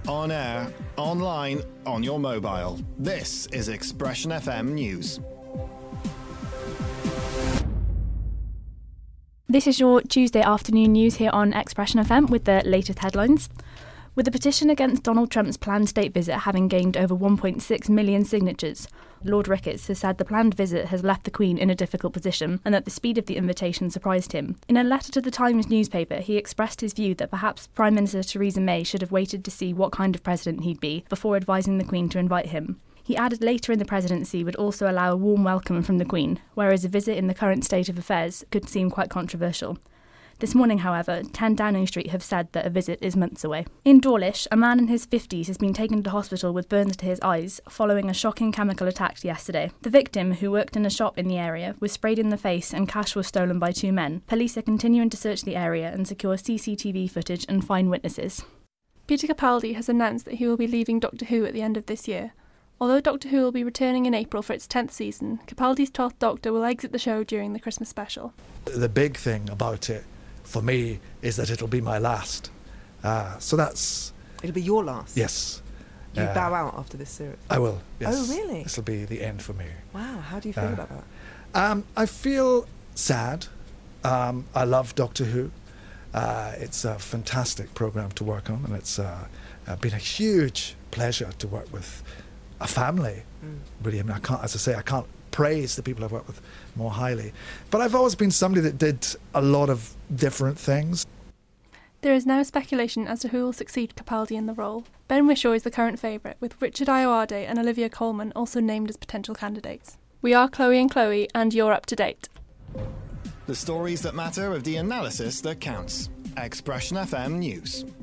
On air, online, on your mobile. This is Expression FM News. This is your Tuesday afternoon news here on Expression FM with the latest headlines. With the petition against Donald Trump's planned state visit having gained over 1.6 million signatures, Lord Ricketts has said the planned visit has left the Queen in a difficult position and that the speed of the invitation surprised him. In a letter to the Times newspaper, he expressed his view that perhaps Prime Minister Theresa May should have waited to see what kind of president he'd be before advising the Queen to invite him. He added later in the presidency would also allow a warm welcome from the Queen, whereas a visit in the current state of affairs could seem quite controversial. This morning, however, 10 Downing Street have said that a visit is months away. In Dawlish, a man in his 50s has been taken to hospital with burns to his eyes following a shocking chemical attack yesterday. The victim, who worked in a shop in the area, was sprayed in the face and cash was stolen by two men. Police are continuing to search the area and secure CCTV footage and find witnesses. Peter Capaldi has announced that he will be leaving Doctor Who at the end of this year. Although Doctor Who will be returning in April for its 10th season, Capaldi's 12th Doctor will exit the show during the Christmas special. The big thing about it, for me, is that it'll be my last. It'll be your last? Yes. You bow out after this series? I will, yes. Oh, really? This will be the end for me. Wow, how do you feel about that? I feel sad. I love Doctor Who. It's a fantastic programme to work on, and it's been a huge pleasure to work with a family. Really, I mean, I can't praise the people I've worked with more highly. But I've always been somebody that did a lot of different things. There is now speculation as to who will succeed Capaldi in the role. Ben Whishaw is the current favourite, with Richard Ayoade and Olivia Colman also named as potential candidates. We are Chloe and Chloe, and you're up to date. The stories that matter of the analysis that counts. Expression FM News.